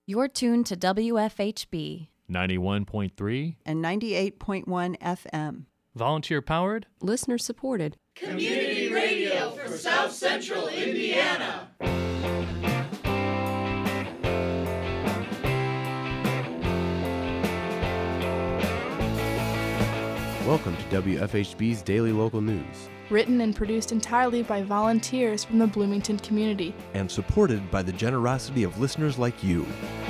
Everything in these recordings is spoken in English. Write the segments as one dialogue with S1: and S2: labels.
S1: You're tuned to WFHB
S2: 91.3
S3: and 98.1 FM.
S2: Volunteer-powered,
S4: listener-supported.
S5: Community radio for South Central Indiana.
S6: Welcome to WFHB's Daily Local News.
S4: Written and produced entirely by volunteers from the Bloomington community.
S6: And supported by the generosity of listeners like you.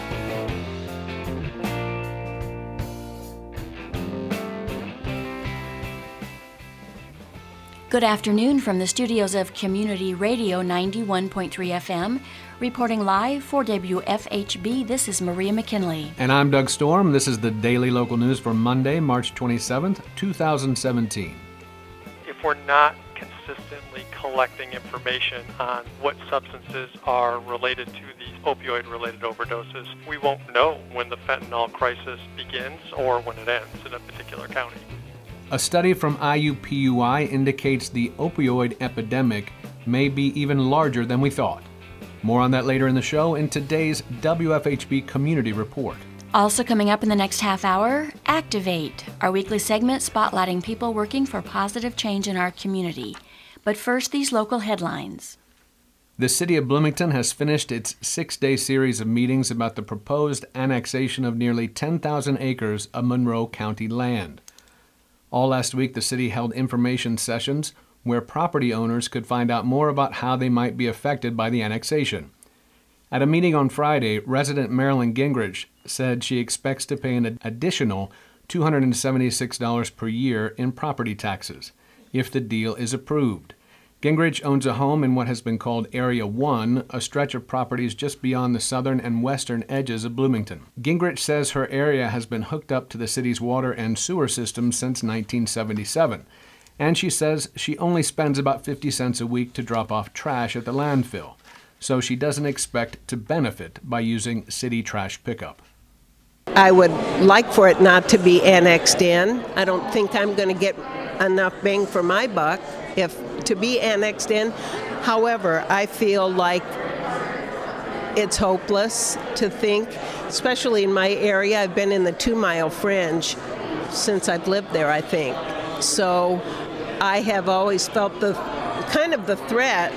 S7: Good afternoon from the studios of Community Radio 91.3 FM. Reporting live for WFHB, this is Maria McKinley.
S8: And I'm Doug Storm. This is the Daily Local News for Monday, March 27th, 2017.
S9: If we're not consistently collecting information on what substances are related to these opioid-related overdoses, we won't know when the fentanyl crisis begins or when it ends in a particular county.
S8: A study from IUPUI indicates the opioid epidemic may be even larger than we thought. More on that later in the show in today's WFHB Community Report.
S7: Also coming up in the next half hour, Activate, our weekly segment spotlighting people working for positive change in our community. But first, these local headlines.
S8: The City of Bloomington has finished its 6-day series of meetings about the proposed annexation of nearly 10,000 acres of Monroe County land. All last week, the city held information sessions where property owners could find out more about how they might be affected by the annexation. At a meeting on Friday, resident Marilyn Gingrich said she expects to pay an additional $276 per year in property taxes if the deal is approved. Gingrich owns a home in what has been called Area 1, a stretch of properties just beyond the southern and western edges of Bloomington. Gingrich says her area has been hooked up to the city's water and sewer system since 1977, and she says she only spends about 50 cents a week to drop off trash at the landfill, so she doesn't expect to benefit by using city trash pickup.
S10: I would like for it not to be annexed in. I don't think I'm going to get enough bang for my buck if to be annexed in. However, I feel like it's hopeless to think, especially in my area. I've been in the 2-mile fringe since I've lived there, I think. So I have always felt the threat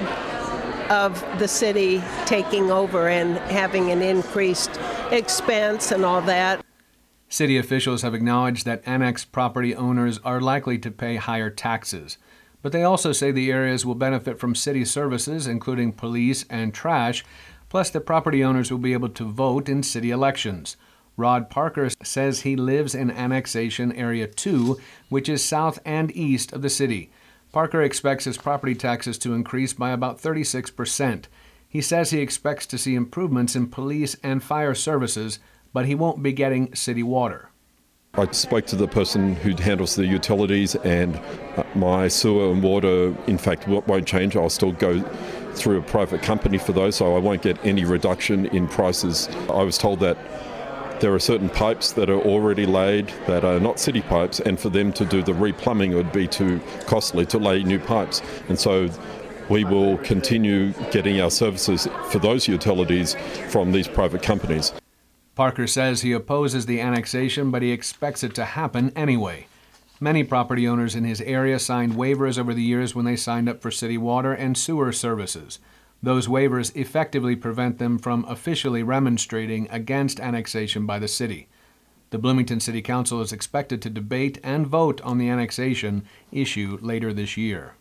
S10: of the city taking over and having an increased expense and all that.
S8: City officials have acknowledged that annexed property owners are likely to pay higher taxes. But they also say the areas will benefit from city services, including police and trash, plus the property owners will be able to vote in city elections. Rod Parker says he lives in Annexation Area 2, which is south and east of the city. Parker expects his property taxes to increase by about 36%. He says he expects to see improvements in police and fire services, but he won't be getting city water.
S11: I spoke to the person who handles the utilities, and my sewer and water, in fact, won't change. I'll still go through a private company for those, so I won't get any reduction in prices. I was told that there are certain pipes that are already laid that are not city pipes, and for them to do the replumbing, it would be too costly to lay new pipes. And so we will continue getting our services for those utilities from these private companies.
S8: Parker says he opposes the annexation, but he expects it to happen anyway. Many property owners in his area signed waivers over the years when they signed up for city water and sewer services. Those waivers effectively prevent them from officially remonstrating against annexation by the city. The Bloomington City Council is expected to debate and vote on the annexation issue later this year.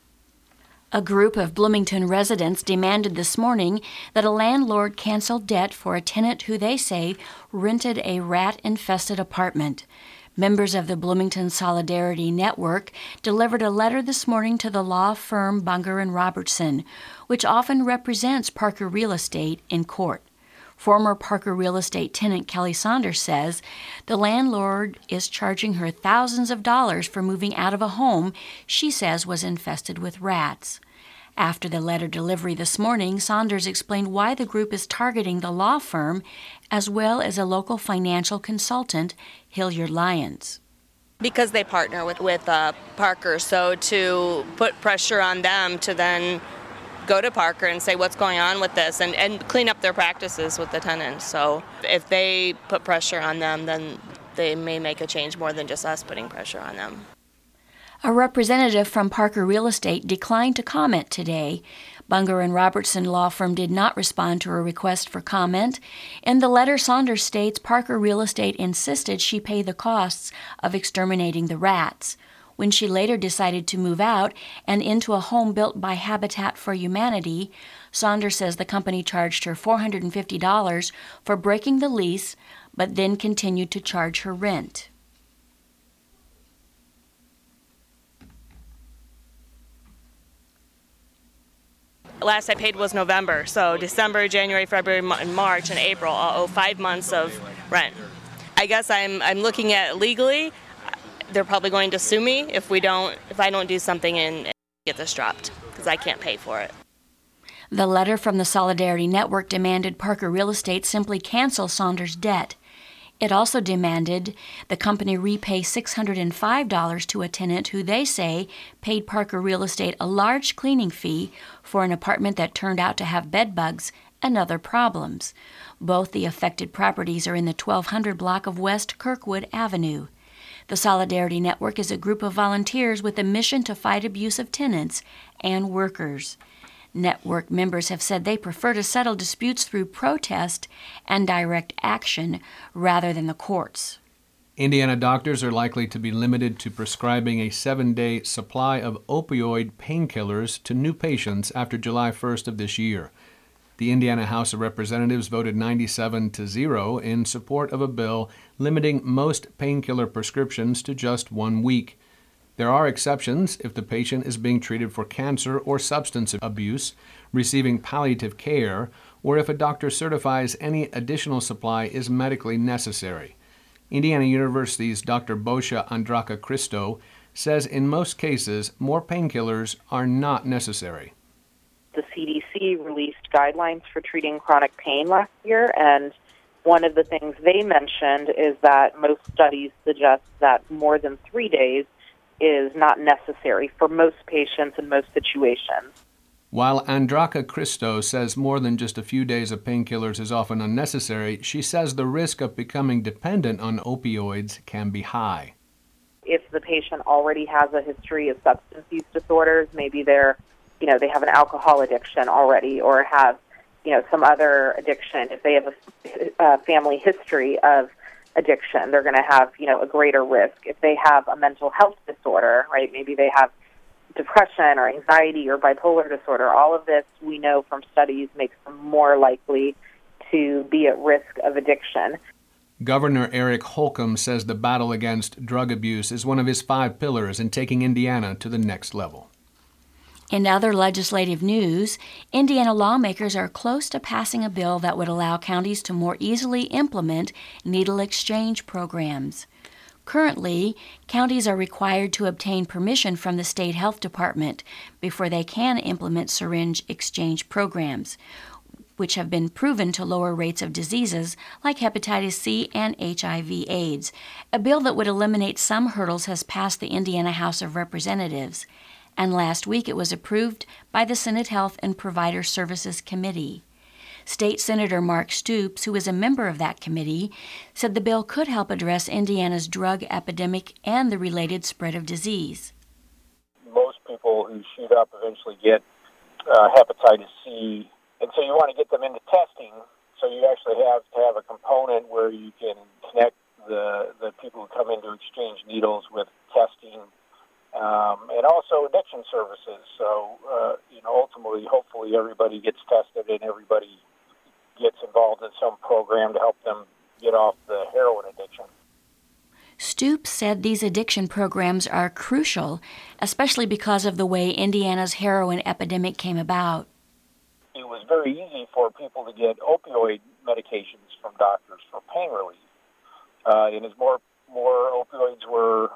S7: A group of Bloomington residents demanded this morning that a landlord cancel debt for a tenant who they say rented a rat-infested apartment. Members of the Bloomington Solidarity Network delivered a letter this morning to the law firm Bunger & Robertson, which often represents Parker Real Estate in court. Former Parker Real Estate tenant Kelly Saunders says the landlord is charging her thousands of dollars for moving out of a home she says was infested with rats. After the letter delivery this morning, Saunders explained why the group is targeting the law firm as well as a local financial consultant, Hilliard Lyons.
S12: Because they partner with Parker, so to put pressure on them to then go to Parker and say what's going on with this and clean up their practices with the tenants. So if they put pressure on them, then they may make a change more than just us putting pressure on them.
S7: A representative from Parker Real Estate declined to comment today. Bunger and Robertson law firm did not respond to a request for comment. In the letter, Saunders states Parker Real Estate insisted she pay the costs of exterminating the rats. When she later decided to move out and into a home built by Habitat for Humanity, Saunders says the company charged her $450 for breaking the lease, but then continued to charge her rent.
S12: Last I paid was November, so December, January, February, and March, and April, I'll owe 5 months of rent. I guess I'm looking at legally. They're probably going to sue me if I don't do something and get this dropped, because I can't pay for it.
S7: The letter from the Solidarity Network demanded Parker Real Estate simply cancel Saunders' debt. It also demanded the company repay $605 to a tenant who they say paid Parker Real Estate a large cleaning fee for an apartment that turned out to have bed bugs and other problems. Both the affected properties are in the 1200 block of West Kirkwood Avenue. The Solidarity Network is a group of volunteers with a mission to fight abuse of tenants and workers. Network members have said they prefer to settle disputes through protest and direct action rather than the courts.
S8: Indiana doctors are likely to be limited to prescribing a 7-day supply of opioid painkillers to new patients after July 1st of this year. The Indiana House of Representatives voted 97-0 in support of a bill limiting most painkiller prescriptions to just 1 week. There are exceptions if the patient is being treated for cancer or substance abuse, receiving palliative care, or if a doctor certifies any additional supply is medically necessary. Indiana University's Dr. Boscia Andraca-Cristo says in most cases, more painkillers are not necessary.
S13: The CDC released guidelines for treating chronic pain last year, and one of the things they mentioned is that most studies suggest that more than 3 days is not necessary for most patients in most situations.
S8: While Andraca-Cristo says more than just a few days of painkillers is often unnecessary, she says the risk of becoming dependent on opioids can be high.
S13: If the patient already has a history of substance use disorders, maybe they have an alcohol addiction already or have, some other addiction. If they have a family history of addiction, they're going to have, a greater risk. If they have a mental health disorder, right, maybe they have depression or anxiety or bipolar disorder, all of this we know from studies makes them more likely to be at risk of addiction.
S8: Governor Eric Holcomb says the battle against drug abuse is one of his 5 pillars in taking Indiana to the next level.
S7: In other legislative news, Indiana lawmakers are close to passing a bill that would allow counties to more easily implement needle exchange programs. Currently, counties are required to obtain permission from the state health department before they can implement syringe exchange programs, which have been proven to lower rates of diseases like hepatitis C and HIV/AIDS. A bill that would eliminate some hurdles has passed the Indiana House of Representatives, and last week it was approved by the Senate Health and Provider Services Committee. State Senator Mark Stoops, who is a member of that committee, said the bill could help address Indiana's drug epidemic and the related spread of disease.
S14: Most people who shoot up eventually get hepatitis C, and so you want to get them into testing, so you actually have to have a component where you can connect the people who come in to exchange needles with testing, and also addiction services. So, ultimately, hopefully everybody gets tested and everybody gets involved in some program to help them get off the heroin addiction.
S7: Stoops said these addiction programs are crucial, especially because of the way Indiana's heroin epidemic came about.
S14: It was very easy for people to get opioid medications from doctors for pain relief. And as more opioids were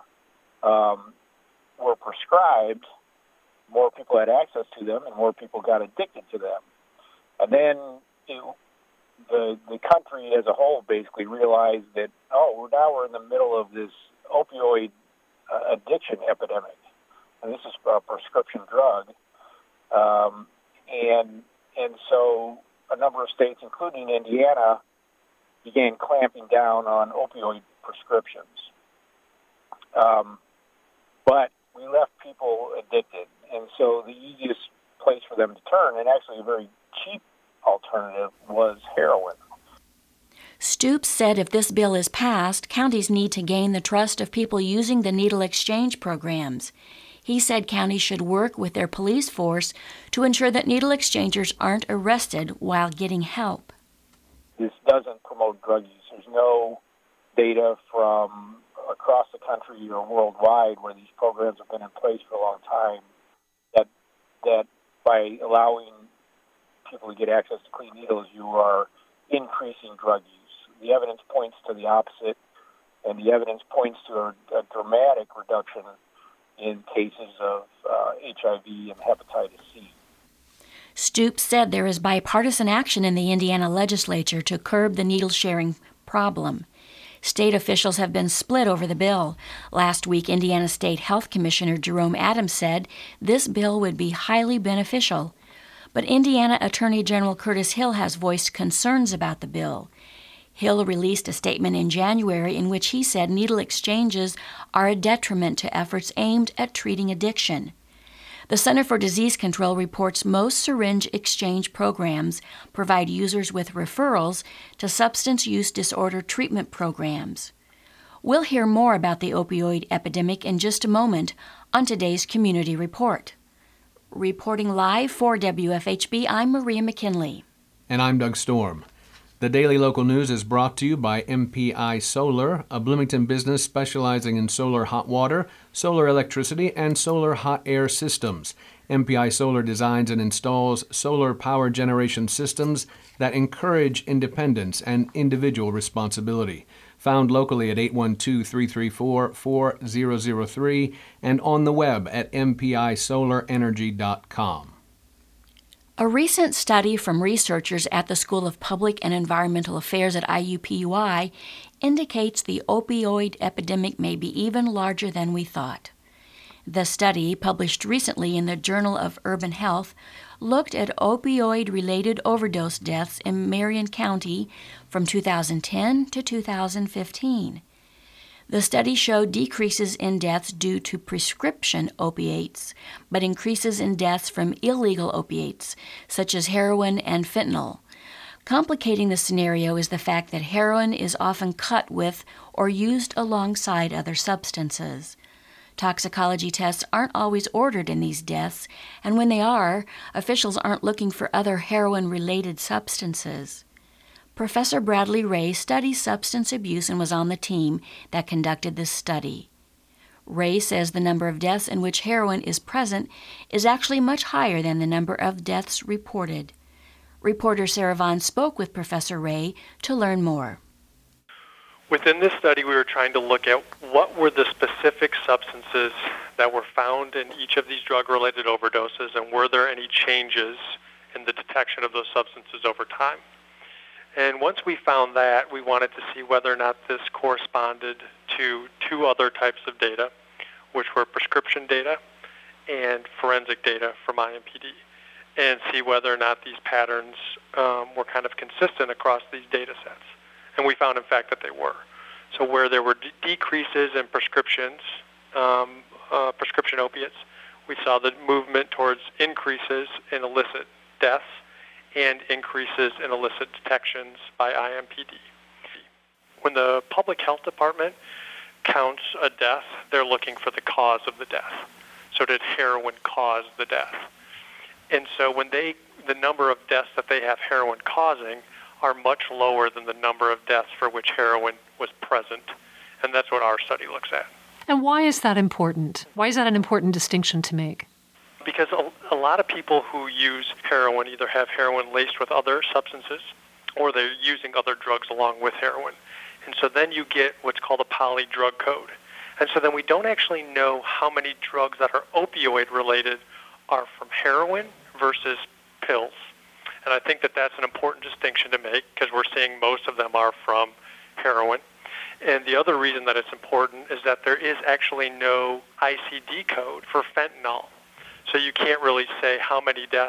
S14: prescribed, more people had access to them and more people got addicted to them. And then the country as a whole basically realized that, now we're in the middle of this opioid addiction epidemic. And this is a prescription drug. and so a number of states, including Indiana, began clamping down on opioid prescriptions. But we left people addicted, and so the easiest place for them to turn, and actually a very cheap alternative, was heroin.
S7: Stoops said if this bill is passed, counties need to gain the trust of people using the needle exchange programs. He said counties should work with their police force to ensure that needle exchangers aren't arrested while getting help.
S14: This doesn't promote drug use. There's no data from across the country or worldwide where these programs have been in place for a long time that by allowing people to get access to clean needles, you are increasing drug use. The evidence points to the opposite, and the evidence points to a dramatic reduction in cases of HIV and hepatitis C.
S7: Stoops said there is bipartisan action in the Indiana legislature to curb the needle sharing problem. State officials have been split over the bill. Last week, Indiana State Health Commissioner Jerome Adams said this bill would be highly beneficial. But Indiana Attorney General Curtis Hill has voiced concerns about the bill. Hill released a statement in January in which he said needle exchanges are a detriment to efforts aimed at treating addiction. The Center for Disease Control reports most syringe exchange programs provide users with referrals to substance use disorder treatment programs. We'll hear more about the opioid epidemic in just a moment on today's Community Report. Reporting live for WFHB, I'm Maria McKinley.
S8: And I'm Doug Storm. The Daily Local News is brought to you by MPI Solar, a Bloomington business specializing in solar hot water, solar electricity, and solar hot air systems. MPI Solar designs and installs solar power generation systems that encourage independence and individual responsibility. Found locally at 812-334-4003 and on the web at mpisolarenergy.com.
S7: A recent study from researchers at the School of Public and Environmental Affairs at IUPUI indicates the opioid epidemic may be even larger than we thought. The study, published recently in the Journal of Urban Health, looked at opioid-related overdose deaths in Marion County from 2010 to 2015. The study showed decreases in deaths due to prescription opiates, but increases in deaths from illegal opiates, such as heroin and fentanyl. Complicating the scenario is the fact that heroin is often cut with or used alongside other substances. Toxicology tests aren't always ordered in these deaths, and when they are, officials aren't looking for other heroin-related substances. Professor Bradley Ray studies substance abuse and was on the team that conducted this study. Ray says the number of deaths in which heroin is present is actually much higher than the number of deaths reported. Reporter Sarah Vaughn spoke with Professor Ray to learn more.
S9: Within this study, we were trying to look at what were the specific substances that were found in each of these drug-related overdoses, and were there any changes in the detection of those substances over time. And once we found that, we wanted to see whether or not this corresponded to two other types of data, which were prescription data and forensic data from IMPD, and see whether or not these patterns were kind of consistent across these data sets. And we found, in fact, that they were. So where there were decreases in prescription opiates, we saw the movement towards increases in illicit deaths and increases in illicit detections by IMPD. When the public health department counts a death, they're looking for the cause of the death. So did heroin cause the death? And so when the number of deaths that they have heroin causing are much lower than the number of deaths for which heroin was present. And that's what our study looks at.
S15: And why is that important? Why is that an important distinction to make?
S9: Because a lot of people who use heroin either have heroin laced with other substances or they're using other drugs along with heroin. And so then you get what's called a poly drug code. And so then we don't actually know how many drugs that are opioid related are from heroin versus pills. And I think that that's an important distinction to make because we're seeing most of them are from heroin. And the other reason that it's important is that there is actually no ICD code for fentanyl. So you can't really say how many deaths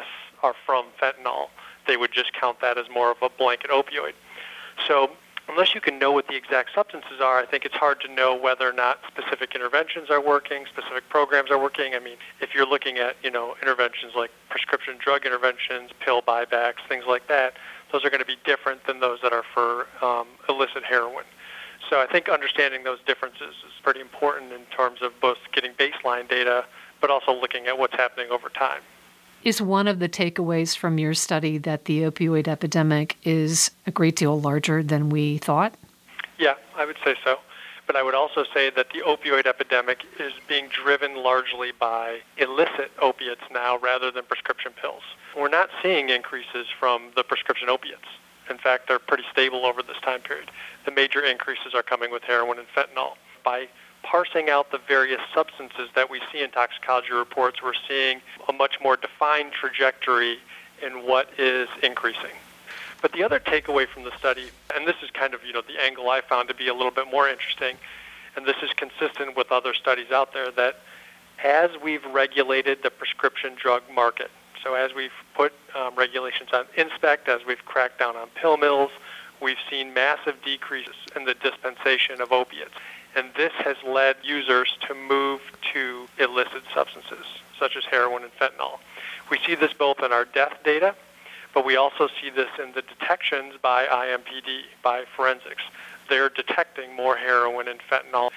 S9: are from fentanyl. They would just count that as more of a blanket opioid. So unless you can know what the exact substances are, I think it's hard to know whether or not specific interventions are working, specific programs are working. I mean, if you're looking at, interventions like prescription drug interventions, pill buybacks, things like that, those are going to be different than those that are for illicit heroin. So I think understanding those differences is pretty important in terms of both getting baseline data, but also looking at what's happening over time.
S15: Is one of the takeaways from your study that the opioid epidemic is a great deal larger than we thought?
S9: Yeah, I would say so. But I would also say that the opioid epidemic is being driven largely by illicit opiates now rather than prescription pills. We're not seeing increases from the prescription opiates. In fact, they're pretty stable over this time period. The major increases are coming with heroin and fentanyl. By parsing out the various substances that we see in toxicology reports, we're seeing a much more defined trajectory in what is increasing. But the other takeaway from the study, and this is kind of, the angle I found to be a little bit more interesting, and this is consistent with other studies out there, that as we've regulated the prescription drug market, so as we've put regulations on inspect, as we've cracked down on pill mills, we've seen massive decreases in the dispensation of opiates. And this has led users to move to illicit substances, such as heroin and fentanyl. We see this both in our death data, but we also see this in the detections by IMPD, by forensics. They're detecting more heroin and fentanyl.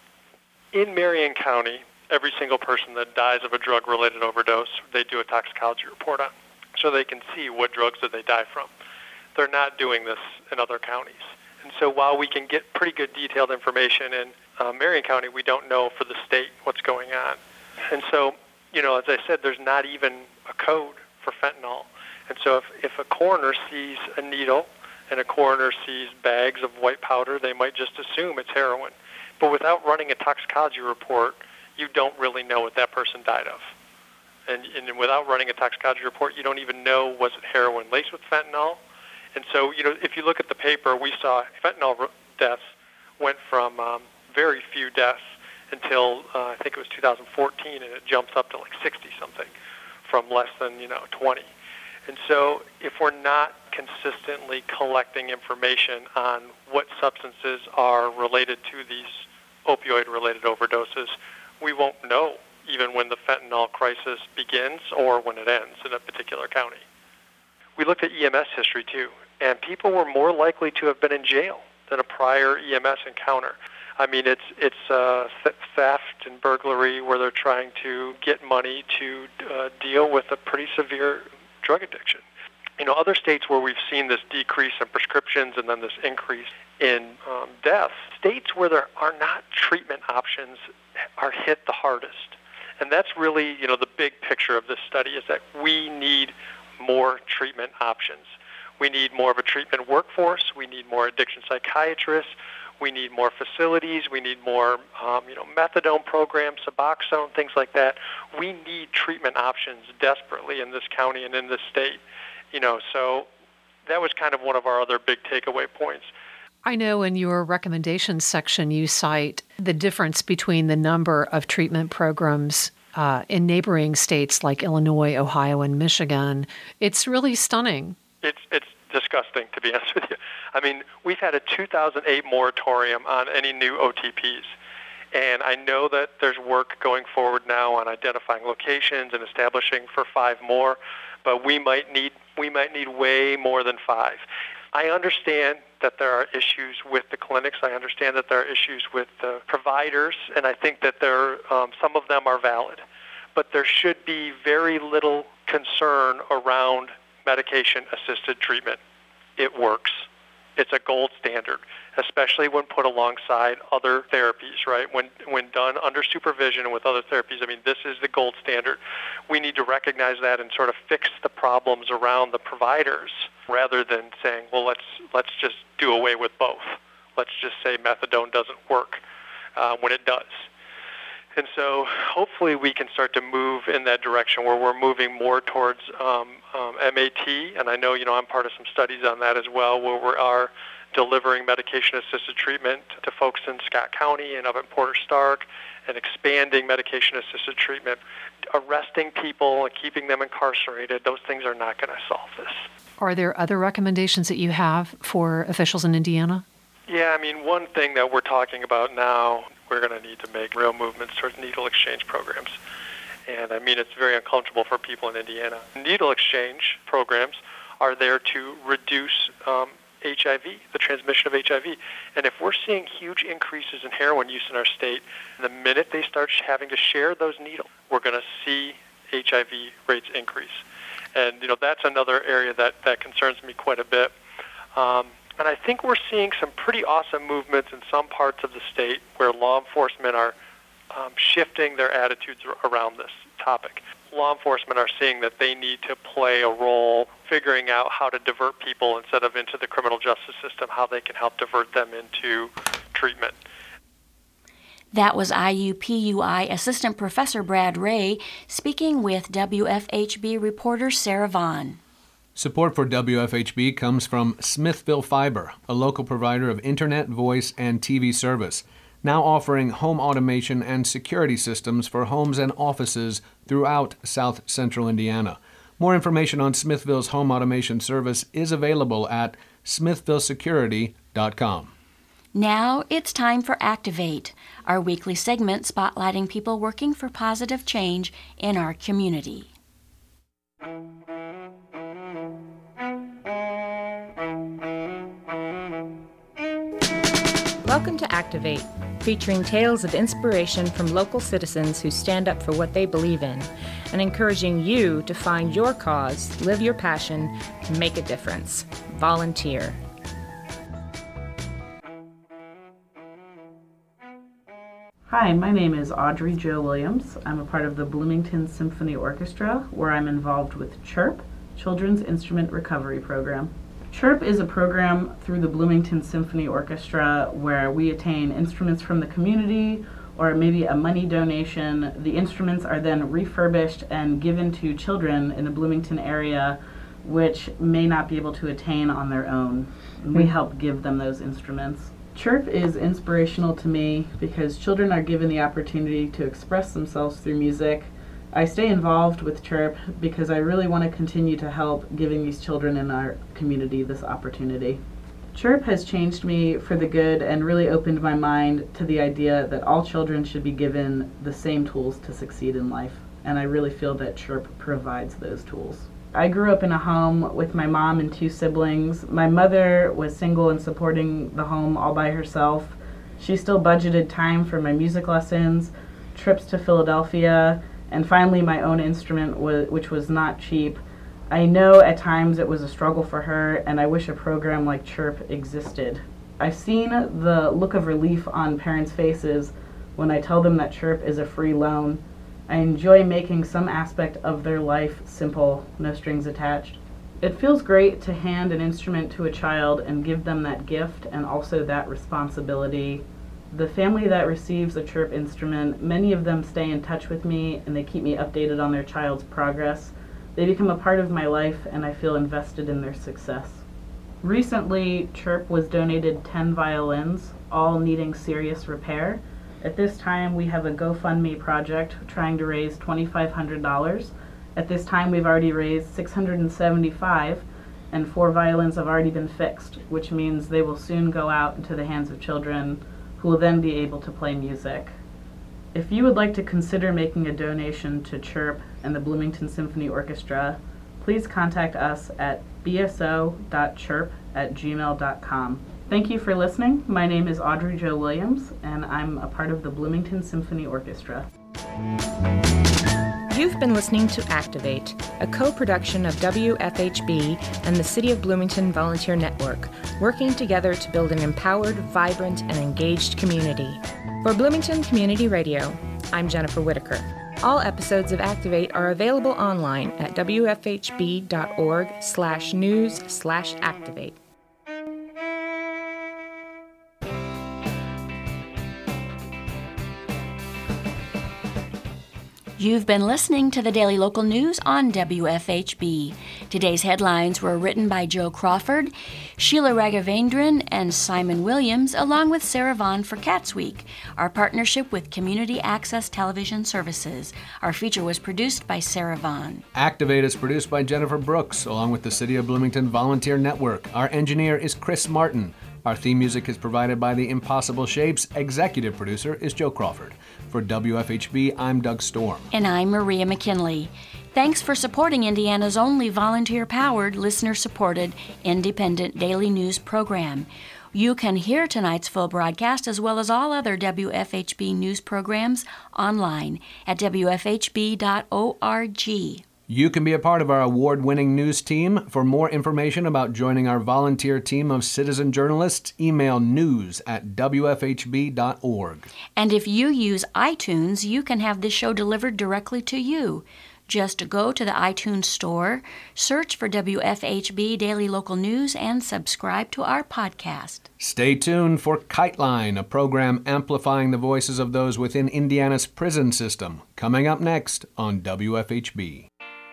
S9: In Marion County, every single person that dies of a drug-related overdose, they do a toxicology report on, so they can see what drugs did they die from. They're not doing this in other counties. And so while we can get pretty good detailed information in Marion County, we don't know for the state what's going on. And so, as I said, there's not even a code for fentanyl. And so if a coroner sees a needle and a coroner sees bags of white powder, they might just assume it's heroin. But without running a toxicology report, you don't really know what that person died of. And without running a toxicology report, you don't even know, was it heroin laced with fentanyl? And so, if you look at the paper, we saw fentanyl deaths went from very few deaths until I think it was 2014, and it jumps up to like 60-something from less than, 20. And so if we're not consistently collecting information on what substances are related to these opioid-related overdoses, we won't know even when the fentanyl crisis begins or when it ends in a particular county. We looked at EMS history, too, and people were more likely to have been in jail than a prior EMS encounter. I mean, it's theft and burglary where they're trying to get money to deal with a pretty severe drug addiction. Other states where we've seen this decrease in prescriptions and then this increase in deaths, states where there are not treatment options are hit the hardest. And that's really, the big picture of this study is that we need more treatment options. We need more of a treatment workforce. We need more addiction psychiatrists. We need more facilities. We need more, methadone programs, Suboxone, things like that. We need treatment options desperately in this county and in this state. So that was kind of one of our other big takeaway points.
S15: I know in your recommendations section you cite the difference between the number of treatment programs in neighboring states like Illinois, Ohio, and Michigan. It's really stunning.
S9: It's disgusting, to be honest with you. I mean, we've had a 2008 moratorium on any new OTPs, and I know that there's work going forward now on identifying locations and establishing for 5 more, but we might need way more than 5. I understand that there are issues with the clinics. I understand that there are issues with the providers, and I think that some of them are valid. But there should be very little concern around medication-assisted treatment. It works. It's a gold standard, especially when put alongside other therapies, right? When done under supervision and with other therapies, I mean, this is the gold standard. We need to recognize that and sort of fix the problems around the providers rather than saying, well, let's just do away with both. Let's just say methadone doesn't work when it does. And so hopefully we can start to move in that direction where we're moving more towards MAT, and I know, I'm part of some studies on that as well, where we are delivering medication-assisted treatment to folks in Scott County and up in Porter Stark and expanding medication-assisted treatment arresting people and keeping them incarcerated, those things are not going to solve this.
S15: Are there other recommendations that you have for officials in Indiana?
S9: Yeah, I mean, one thing that we're talking about now, we're going to need to make real movements towards needle exchange programs. And I mean, it's very uncomfortable for people in Indiana. Needle exchange programs are there to reduce HIV, the transmission of HIV. And if we're seeing huge increases in heroin use in our state, the minute they start having to share those needles, we're going to see HIV rates increase. And, that's another area that concerns me quite a bit. And I think we're seeing some pretty awesome movements in some parts of the state where law enforcement are shifting their attitudes around this topic. Law enforcement are seeing that they need to play a role figuring out how to divert people instead of into the criminal justice system, how they can help divert them into treatment.
S7: That was IUPUI Assistant Professor Brad Ray speaking with WFHB reporter Sarah Vaughn.
S8: Support for WFHB comes from Smithville Fiber, a local provider of internet, voice, and TV service, now offering home automation and security systems for homes and offices throughout South Central Indiana. More information on Smithville's home automation service is available at smithvillesecurity.com.
S7: Now it's time for Activate, our weekly segment spotlighting people working for positive change in our community.
S1: Welcome to Activate, featuring tales of inspiration from local citizens who stand up for what they believe in, and encouraging you to find your cause, live your passion, and make a difference. Volunteer.
S16: Hi, my name is Audrey Jo Williams. I'm a part of the Bloomington Symphony Orchestra, where I'm involved with CHIRP, Children's Instrument Recovery Program. CHIRP is a program through the Bloomington Symphony Orchestra where we attain instruments from the community or maybe a money donation. The instruments are then refurbished and given to children in the Bloomington area which may not be able to attain on their own. We help give them those instruments. CHIRP is inspirational to me because children are given the opportunity to express themselves through music. I stay involved with CHIRP because I really want to continue to help giving these children in our community this opportunity. CHIRP has changed me for the good and really opened my mind to the idea that all children should be given the same tools to succeed in life, and I really feel that CHIRP provides those tools. I grew up in a home with my mom and 2 siblings. My mother was single and supporting the home all by herself. She still budgeted time for my music lessons, trips to Philadelphia, and finally my own instrument, which was not cheap. I know at times it was a struggle for her, and I wish a program like CHIRP existed. I've seen the look of relief on parents' faces when I tell them that CHIRP is a free loan. I enjoy making some aspect of their life simple, no strings attached. It feels great to hand an instrument to a child and give them that gift and also that responsibility. The family that receives a CHIRP instrument, many of them stay in touch with me and they keep me updated on their child's progress. They become a part of my life and I feel invested in their success. Recently, CHIRP was donated 10 violins, all needing serious repair. At this time, we have a GoFundMe project trying to raise $2,500. At this time, we've already raised $675, and 4 violins have already been fixed, which means they will soon go out into the hands of children who will then be able to play music. If you would like to consider making a donation to CHIRP and the Bloomington Symphony Orchestra, please contact us at bso.chirp@gmail.com. Thank you for listening. My name is Audrey Jo Williams, and I'm a part of the Bloomington Symphony Orchestra.
S1: You've been listening to Activate, a co-production of WFHB and the City of Bloomington Volunteer Network, working together to build an empowered, vibrant, and engaged community. For Bloomington Community Radio, I'm Jennifer Whitaker. All episodes of Activate are available online at wfhb.org/news/activate.
S7: You've been listening to the Daily Local News on WFHB. Today's headlines were written by Joe Crawford, Sheila Raghavendran, and Simon Williams, along with Sarah Vaughn for Cats Week, our partnership with Community Access Television Services. Our feature was produced by Sarah Vaughn.
S8: Activate is produced by Jennifer Brooks, along with the City of Bloomington Volunteer Network. Our engineer is Chris Martin. Our theme music is provided by The Impossible Shapes. Executive producer is Joe Crawford. For WFHB, I'm Doug Storm.
S7: And I'm Maria McKinley. Thanks for supporting Indiana's only volunteer-powered, listener-supported, independent daily news program. You can hear tonight's full broadcast as well as all other WFHB news programs online at wfhb.org.
S8: You can be a part of our award-winning news team. For more information about joining our volunteer team of citizen journalists, email news@wfhb.org.
S7: And if you use iTunes, you can have this show delivered directly to you. Just go to the iTunes store, search for WFHB Daily Local News, and subscribe to our podcast.
S8: Stay tuned for KiteLine, a program amplifying the voices of those within Indiana's prison system, coming up next on WFHB.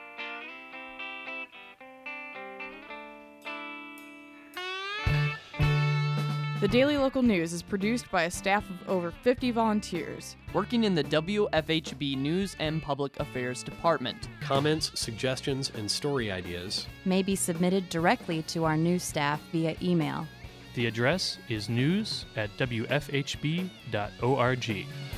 S17: The Daily Local News is produced by a staff of over 50 volunteers
S18: working in the WFHB News and Public Affairs Department.
S19: Comments, suggestions, and story ideas
S20: may be submitted directly to our news staff via email.
S2: The address is news@wfhb.org.